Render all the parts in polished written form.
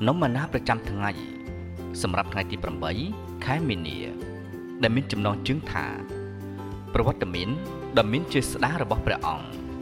នំម៉ាណាប្រចាំថ្ងៃសម្រាប់ថ្ងៃទី8ខែមីនាដែលមានចំណងជើងថាប្រវត្តិមានដ៏មានជាស្ដាររបស់ព្រះអង្គ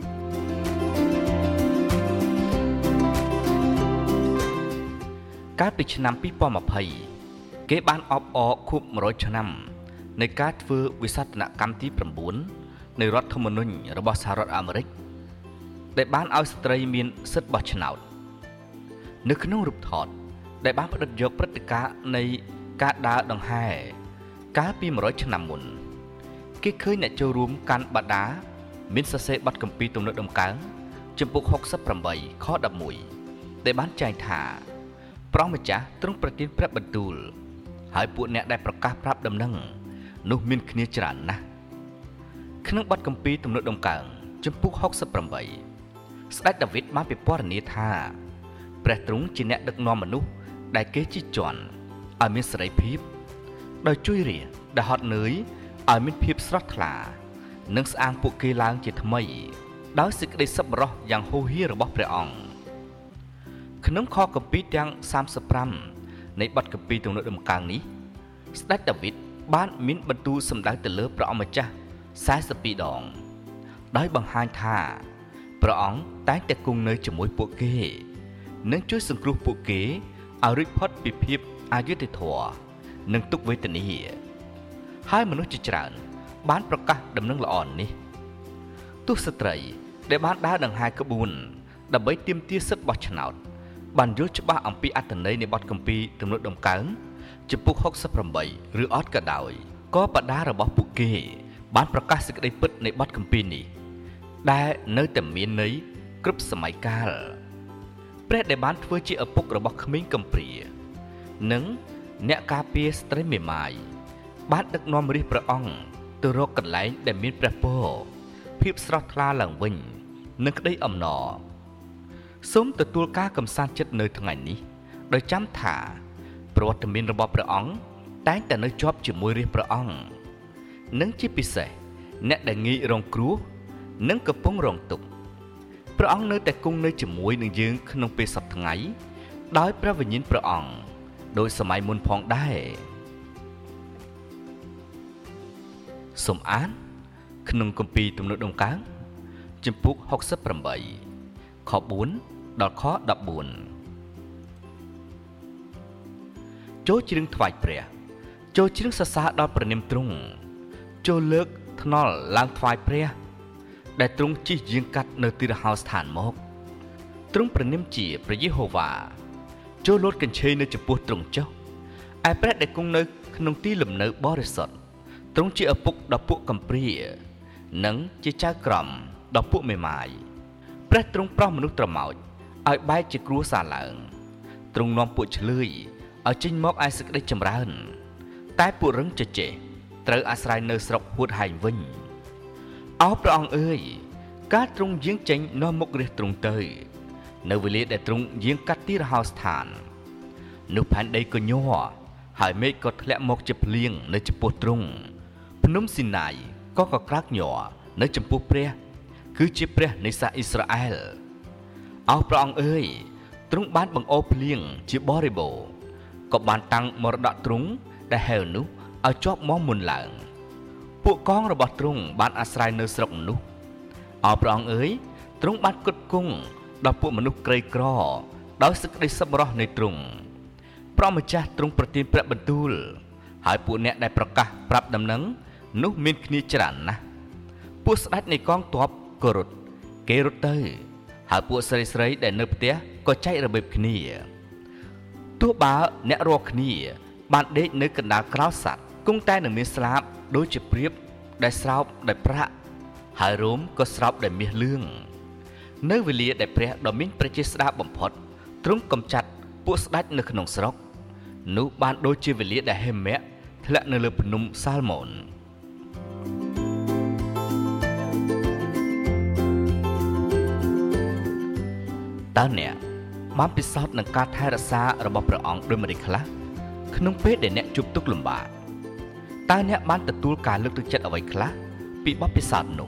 កាលពីឆ្នាំ2020គេបានអបអរខួប100ឆ្នាំនៃការធ្វើវិសោធនកម្មទី9នៃរដ្ឋធម្មនុញ្ញរបស់សហរដ្ឋអាមេរិកដែលបានឲ្យស្ត្រីមានសិទ្ធិបោះឆ្នោតនៅក្នុងរូបថតដែលបានផ្ដិតយកព្រឹត្តិការណ៍នៃការដើរដង្ហែកាលពី100ឆ្នាំមុនគេឃើញអ្នកចូលរួមកាន់បដាមានសរសេរបទគម្ពីរទំនុកដំកើងចំពុក68ខ11ដែលបានចែងថាព្រះម្ចាស់ទ្រង់ប្រទានព្រះបន្ទូលហើយពួកអ្នកដែលប្រកាសប្រាប់ដំណឹងនោះមានគ្នាច្រើនណាស់ក្នុងបទគម្ពីរទំនុកដំកើងចំពុក68ស្ដេចដាវីតបានពិពណ៌នាថាព្រះទ្រង់ជាអ្នកដឹកនាំមនុស្សដែលគេជិះជាន់ឲ្យមានសេរីភាពដោយជួយរាដែលហត់នឿយឲ្យមានភាពស្រស់ថ្លានិងស្អាងពួកគេឡើងជាថ្មីដោយសេចក្តីសប្បុរសយ៉ាងហូរហៀររបស់ព្រះអង្គក្នុងខគម្ពីរទាំង35នៃបទគម្ពីរទំនុកដំកើងនេះស្ដេចដាវីតបានមានបន្ទូលសម្ដៅទៅលើព្រះអង្គម្ចាស់42ដងដោយបង្ហាញថាព្រះអង្គតែងតែគង់នៅជាមួយពួកគេនិងជួយសង្គ្រោះពួកគេឲ្យរួចផុតពីភាពអយុត្តិធម៌និងទុក្ខវេទនាហើយមនុស្សជាច្រើនបានប្រកាសដំណឹងល្អនេះទោះស្ត្រីដែលបានដើរដង្ហែក្បួនដើម្បីទាមទារសិទ្ធិបោះឆ្នោតបានយល់ច្បាស់អំពីអត្ថន័យនៃបទគម្ពីរទំនុកដំកើងចំពុក68ឬអត់ក៏ដោយក៏បដារបស់ពួកគេបានប្រកាសសេចក្តីពិតនៃបទគម្ពីរនេះដែលនៅតែមានន័យគ្រប់សម័យកាលព្រះដែលបានធ្វើជាឪពុករបស់ក្មេងកំព្រានិងអ្នកការពារស្ត្រីមេម៉ាយបានដឹកនាំរាជព្រះអង្គទៅរកកន្លែងដែលមានព្រះពរភាពស្រស់ថ្លាឡើងវិញនិងក្តីអំណរសូមទទួលការកំសាន្តចិត្តនៅថ្ងៃនេះដោយចាំថាប្រវត្តិមានរបស់ព្រះអង្គតែងតែនៅជាប់ជាមួយរាជព្រះអង្គនិងជាពិសេសអ្នកដែលងាយរងគ្រោះនិងកំពុងរងទុក្ខព្រះអង្គនៅតែគង់នៅជាមួយនឹងយើងក្នុងពេលសព្វថ្ងៃដោយព្រះវិញ្ញាណព្រះអង្គដោយសម័យមុនផងដែរសូមអានក្នុងគម្ពីរទំនុកដំកើងចំពុក68ខ4ដល់ខ14ចូលជ្រឿងថ្វាយព្រះចូលជ្រឿងសរសើរដល់ព្រះនាមទ្រង់ចូលលើកថ្នល់ឡើងថ្វាយព្រះដែលទ្រង់ជិះយាងកាត់នៅទីរហោស្ថានមកទ្រង់ព្រះនាមជាព្រះយេហូវ៉ាចូលលោតកញ្ឆេរនៅចំពោះទ្រង់ចុះឯព្រះដែលគង់នៅក្នុងទីលំនៅបរិសុទ្ធទ្រង់ជាឪពុកដល់ពួកកំព្រានិងជាចៅក្រមដល់ពួកមេម៉ាយព្រះទ្រង់ប្រោសមនុស្សត្រមោចឲ្យបែកជាគ្រួសារឡើងទ្រង់នាំពួកឆ្លើយឲ្យចេញមកឯសេចក្តីចម្រើនតែពួករឹងជជែកត្រូវអាស្រ័យនៅស្រុកហួតហែងវិញអោព្រះអង្គអើយការទ្រង់យាងចេញនាំមុខរាជទ្រង់ទៅនៅវេលាដែលទ្រង់យាងកាត់ទីរហោស្ថាននោះផែនដីក៏ញ័រហើយមេឃក៏ធ្លាក់មកជាភ្លៀងនៅចំពោះទ្រង់ភ្នំស៊ីណាយក៏ក្រាកញ័រនៅចំពោះព្រះគឺជាព្រះនៃសាសអ៊ីស្រាអែលអោព្រះអង្គអើយទ្រង់បានបង្អោរភ្លៀងជាបរិបូរណ៍ក៏បានតាំងមរតកទ្រង់ដែលហែវនោះឲ្យជាប់មាំមុនឡើងពួកកងរបស់ទ្រង់បានអាស្រ័យនៅស្រុកនោះអោព្រះអង្គអើយទ្រង់បានគត់គង់ដល់ពួកមនុស្សក្រីក្រដោយសេចក្តីសប្បុរសនៃទ្រង់ព្រះម្ចាស់ទ្រង់ប្រទានព្រះបន្ទូលហើយពួកអ្នកដែលប្រកាសប្រាប់ដំណឹងនោះមានគ្នាច្រើនណាស់ពួកស្ដេចនៃកងទ័ពក៏រត់គេរត់ទៅហើយពួកស្រីដែលនៅផ្ទះក៏ចែករបៀបគ្នាទោះបើអ្នករាល់គ្នាបានដេកនៅកណ្ដាលក្រោលសត្វគង់តែនឹងមានស្លាបដូចជាព្រាបដែលស្រោបដោយប្រាក់ហើយរោមក៏ស្រោបដោយមាសលឿងនៅវេលាដែលព្រះដ៏មានព្រះជាស្ដាបំផុតទ្រង់កំចាត់ពួកស្ដេចនៅក្នុងស្រុកនោះបានដូចជាវេលាដែលហេម៉ាក់ធ្លាក់នៅលើភ្នំសាល់ម៉ូនតើអ្នកបានពិសោធន៍នឹងការថែរក្សារបស់ព្រះអង្គដូចម្តេចខ្លះក្នុងពេលដែលអ្នកជួបទុក្ខលំបាកតើអ្នកបានទទួលការលើកទឹកចិត្តអ្វីខ្លះពីបទពិសោធន៍នោះ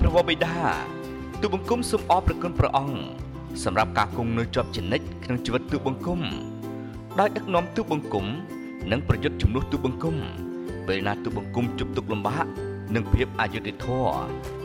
ព្រះវរបិតាទូបង្គំសូមអរព្រគុណព្រះអង្គសម្រាប់ការគង់នៅជាប់ជានិច្ចក្នុងជីវិតទូបង្គំដោយដឹកនាំទូបង្គំនិងប្រយុទ្ធជំនួសទូបង្គំពេលណាទូបង្គំជួបទុក្ខលំបាកនិងភាពអយុត្តិធម៌